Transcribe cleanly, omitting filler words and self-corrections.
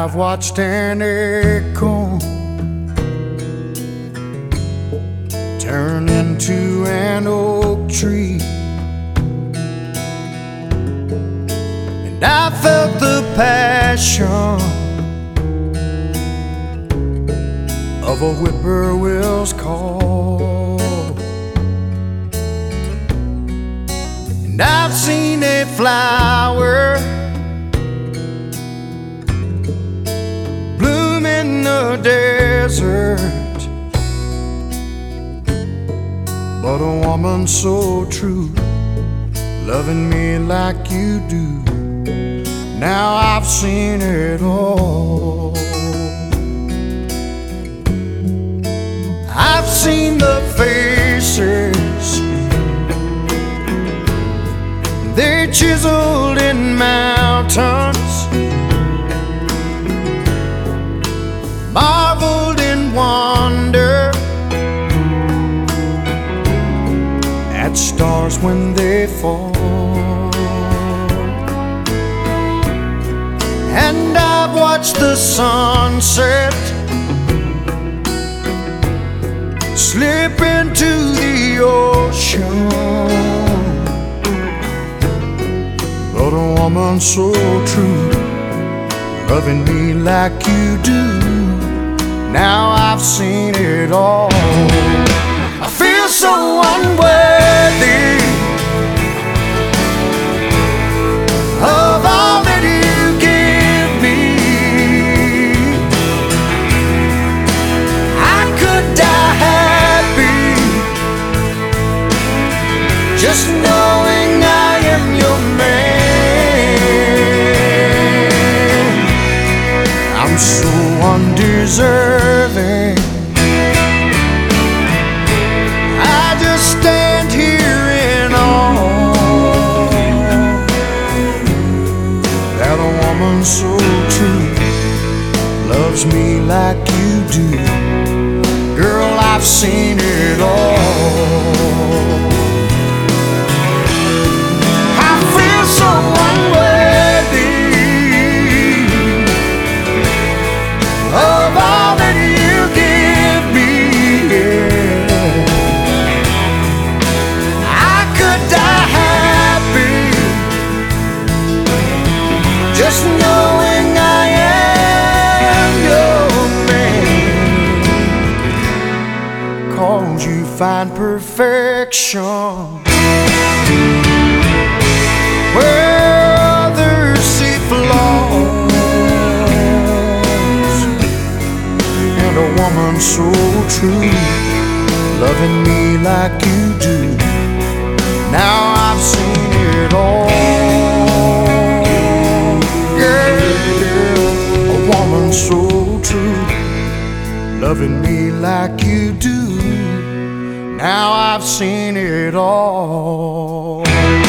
I've watched an acorn turn into an oak tree, and I felt the passion of a whippoorwill's call, and I've seen a flower bloom in the desert, but a woman so true, loving me like you do. Now I've seen it all. I've seen the faces, they're chiseled in mountains, marveled in wonder at stars when they fall. And I've watched the sunset slip into the ocean, but a woman so true, loving me like you do. Now I've seen it all. I feel so unworthy of all that you give me. I could die happy just knowing I am your man. I'm so undeserving, I just stand here in awe that a woman so true loves me like you do. Girl, I've seen it all. I feel so unworthy of all that you give me, yeah. I could die happy just knowing I am your man. 'Cause you find perfection where others see flaws, and a woman so true, loving me like you do. Now I've seen it all. Yeah, a woman so true, loving me like you do. Now I've seen it all.